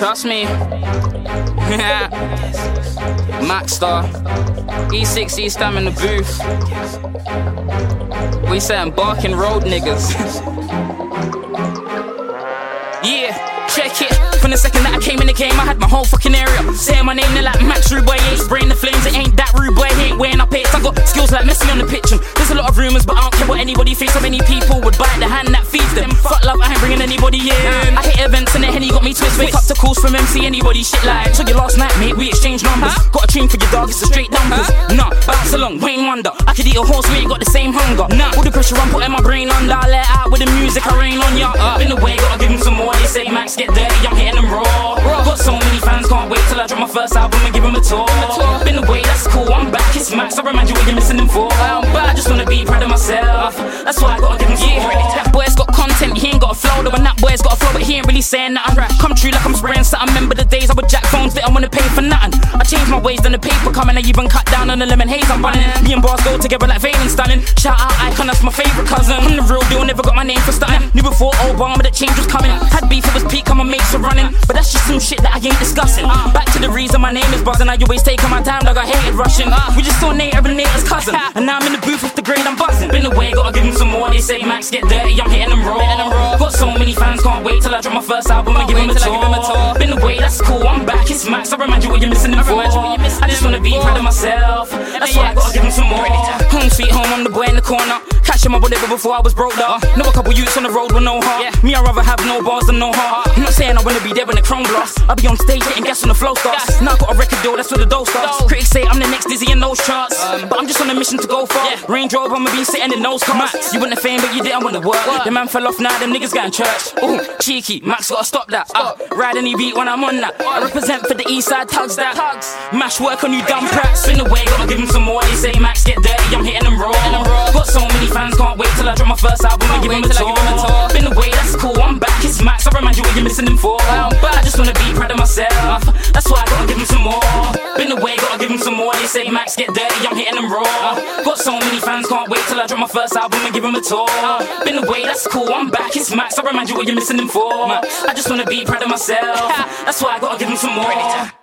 Trust me. Maxstar, E6 East, I'm in the booth. We saying barking road niggas. Yeah, check it. From the second that I came in the game, I had my whole fucking area saying my name, they're like Max Rude Boy, ain't spraying the flames. It ain't that rude boy, he ain't wearing up it. I got skills like Messi on the pitch, and there's a lot of rumours, but I don't care what anybody thinks. So many people would bite the hand that feeds them. Fuck love, I ain't bringing anybody in. I hit events and the Henny got me twist. Wake up to calls from MC, anybody shit like took you last night, mate, we exchanged numbers. Got a tune for your dog, it's a straight numbers. Nah, bounce along, Wayne Wonder. I could eat a horse, we ain't got the same hunger. Nah, all the pressure I'm putting my brain under, I let out with the music, I rain on ya. Been away, gotta give him some more. They say Max get dirty, I'm hitting them raw. Got so many fans, can't wait till I drop my first album and give them a tour. Been away, that's cool, I'm back, it's Max. I remind you what you're missing them for. I'm back, I just wanna be proud of myself. That's why I gotta give him some more. That boy's got content, he ain't got a flow. Though when that boy's got a flow, but he ain't really saying nothing. Come true like I'm spraying something. Remember the days I would jack phones, didn't wanna pay for nothing. I changed my ways, then the paper coming. I even cut down on the lemon haze I'm running. Me and bars go together like Vane and Stunning. Shout out Icon, that's my favourite cousin. I'm the real deal, never got my name for stunting. Knew before Obama that change was coming. Had beef, it was peak, and my mates are running. But that's just some shit that I ain't discussing. Back to the reason my name is buzzing. I always taking my time like I hated rushing. We just saw Native and Native's cousin, and now I'm in the booth with the grade, I'm buzzing. Been away, gotta give him some more. They say Max get dirty, I'm hitting them raw. Got so many fans, can't wait till I drop my first album and give him a tour. Been away, that's cool, I'm back, it's Max. I remind you what you're missing them for. I just wanna be proud of myself. That's why I gotta give him some more. Home sweet home, I'm the boy in the corner. Catching my bullet before I was broke though. Know a couple youths on the road with no heart. Me, I'd rather have no bars than no heart. I'm not saying I wanna be there when the chrome blast. I'll be on stage getting gas on the flow starts. Now I got a record deal, that's where the dough starts. Critics say I'm the next Dizzy in those charts, but I'm just on a mission to go far. Range Rover, I'ma be sitting in those cars. You want the fame, but you didn't want the work. The man fell off now, them niggas got in church. Ooh, cheeky, Max gotta stop that. Ride any beat when I'm on that. I represent for the east side tugs that. Mash work on you dumb prats. Been away, gotta give him some more. They say Max get dirty, I'm hitting them raw. Got so many fans, can't wait till I drop my first album and give him a tour. Been away, that's cool, I'm back, it's Max. I remind you what you're missing him for. I just wanna be proud of myself. That's why I gotta give him some more. Been away, gotta give him some more. They say Max get dirty, I'm hitting them raw. Got so many fans, can't wait till I drop my first album and give him a tour. Been away, that's cool, I'm back, it's Max. I remind you what you're missing him for. I just wanna be proud of myself. That's why I gotta give him some more.